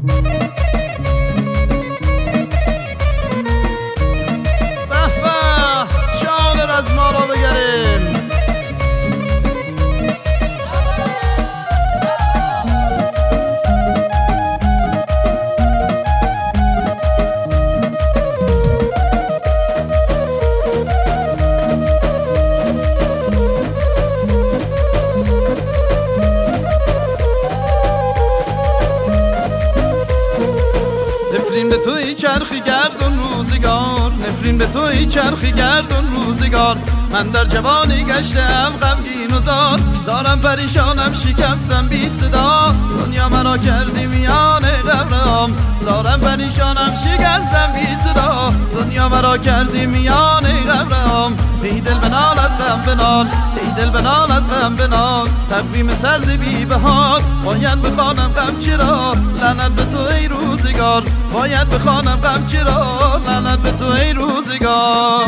از ما رو بگریم. نفرین به توی چرخی گردون روزگار، نفرین به توی چرخی گردون روزگار. من در جوانی گشتم غمگین و زارم پریشانم شکستم بی صدا. دنیا مرا کردی میان قبرم، زارم پریشانم شکستم بی صدا. دنیا مرا کردی میان قبرم. ای دل بنال از غم بنال، ای دل بنال از غم بنال. تقویم سرد بی بهار، باید بخوانم غم چرا. لعنت به تو ای روزگار، باید بخوانم غم چرا. لعنت به تو ای روزگار.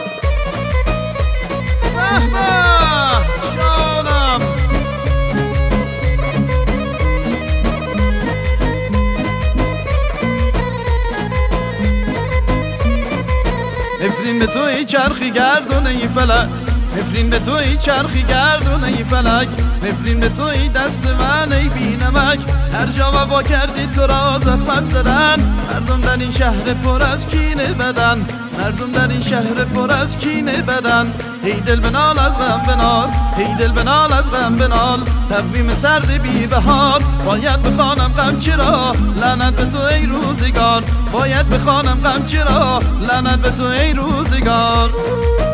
جانم نفرین به توی چرخی گردون ای فلک، نفرین به توی چرخی گردون ای فلک. نفرین به توی دست من ای بی نمک. هر جا وفا کردی تو را زحمت زدن. مردم در این شهر پر از کینه بدن، مردم در این شهر پر از کینه بدن. ای دل بنال از غم بنال، ای دل بنال از غم بنال. تقویم سرد بی بهار، باید بخوانم غم چرا. لعنت به تو ای روزگار، باید بخوانم غم چرا. لعنت به تو ای روزگار.